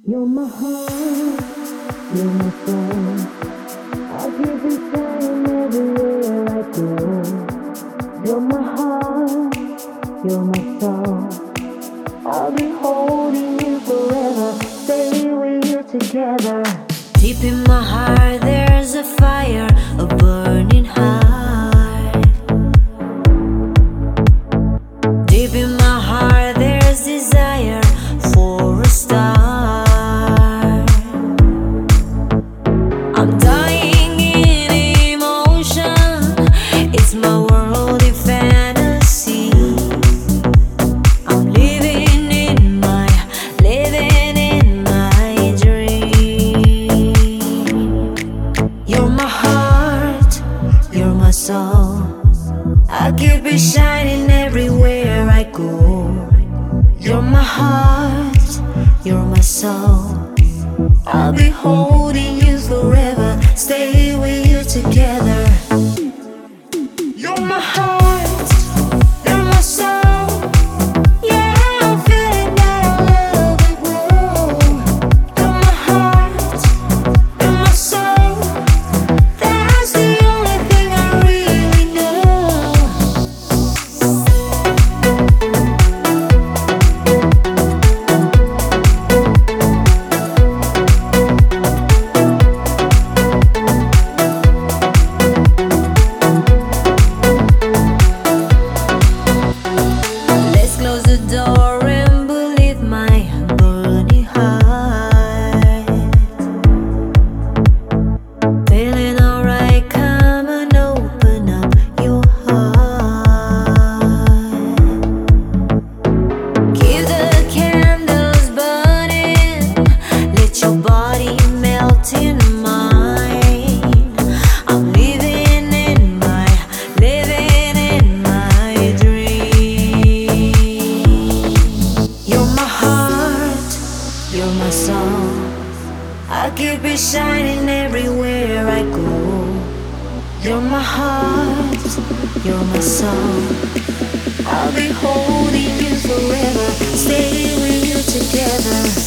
You're my heart, you're my soul. I'll keep it shining everywhere I go. You're my heart, you're my soul. I'll be holding you forever, stay with you together. Deep in my heart there's a fire, a burning heart. Deep in my heart there's desire for a star. I'm dying in emotion, it's my world in fantasy. I'm living in my dream. You're my heart, you're my soul. I keep it shining everywhere I go. You're my heart, you're my soul. I'll be holding you forever, stay with you together. You're my heart, you're my soul. Yeah, I'm feeling that our love will grow. You're my heart, you're my soul. That's the only thing I really know. Let's close the door and believe my burning heart. Feeling alright, come and open up your heart. Keep the candles burning, let your body melt in mine. I'm living in my dream. You're my heart, you're my soul. I keep it shining everywhere I go. You're my heart, you're my soul. I'll be holding you forever, stay with you together.